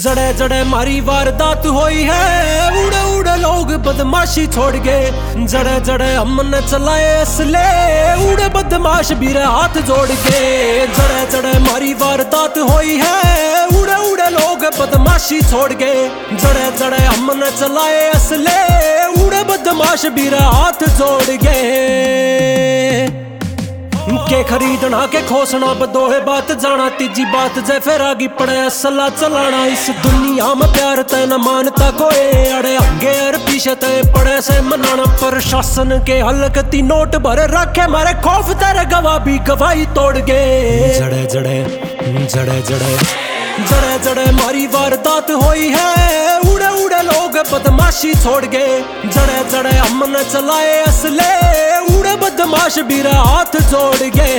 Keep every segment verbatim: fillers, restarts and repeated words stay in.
जड़े जड़े मारी वारदात हुई है, उड़े उड़े लोग बदमाशी छोड़ गए। जड़े जड़े हमने चलाए असले, उड़े बदमाश भी रहे हाथ जोड़ के। जड़े जड़े मारी वारदात हुई है, उड़े उड़े लोग बदमाशी छोड़ गए। जड़े जड़े हमने चलाए असले, उड़े बदमाश भी रहे हाथ जोड़ गए। के खरीदना के खोसना बदोहे बात जाना, तीजी बात जै फिर आगी पड़े असला चलाना। इस दुनिया में प्यार तय न मानता कोई, अड़े आगे और पीछे तय पड़े से मनाना। प्रशासन के हलकती नोट भरे रखे, मारे खौफ तेरे गवाह भी गवाही तोड़ गए। जड़े जड़े जड़े जड़े जड़े जड़े मारी वारदात हुई है, उड़े उड़े लोग बदमाशी छोड़ गए। जड़े जड़े हमने चलाए असले, उड़े बदमाश भी रहे हाथ जोड़ गए।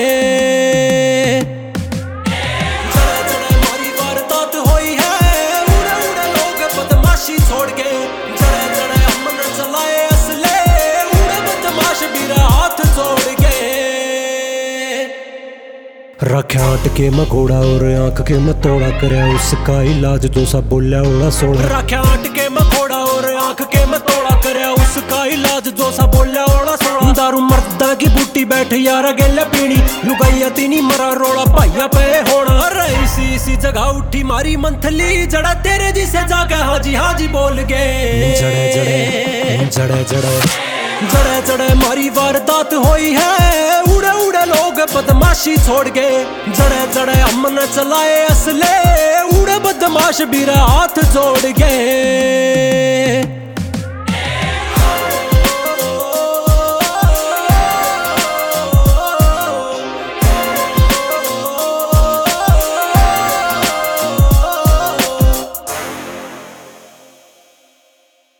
जड़े जड़े मारी वारदात हुई है, उड़े उड़े लोग बदमाशी छोड़ गए। जड़े जड़े हमने चलाए असले, उड़े बदमाश भी रहे हाथ जोड़ गए। रख्या अटके में घोड़ा और आंख के में तोड़ा, करया उसका इलाज जो सा बोलिया ओला सोड़ा। रख्या अटके में घोड़ा और आंख के में तोड़ा, करया उसका इलाज जो सा बोलिया ओला सोड़ा। दारू मर्दा की बूटी बैठ यार गेले पीनी, लुगाइया तीनी मरा रोड़ा भाइया पे होना। अरे इसी इसी जगह उठी मारी मंथली, जड़ा तेरे जिसे जाके हाजी हाजी बोल गए। जड़े जड़े जड़े जड़े जड़े जड़े मारी वारदात हुई है, उड़े उड़े लोग बदमाशी छोड़ गए। जड़े जड़े हमने चलाए असले, उड़े बदमाश भी रहे हाथ जोड़ गए।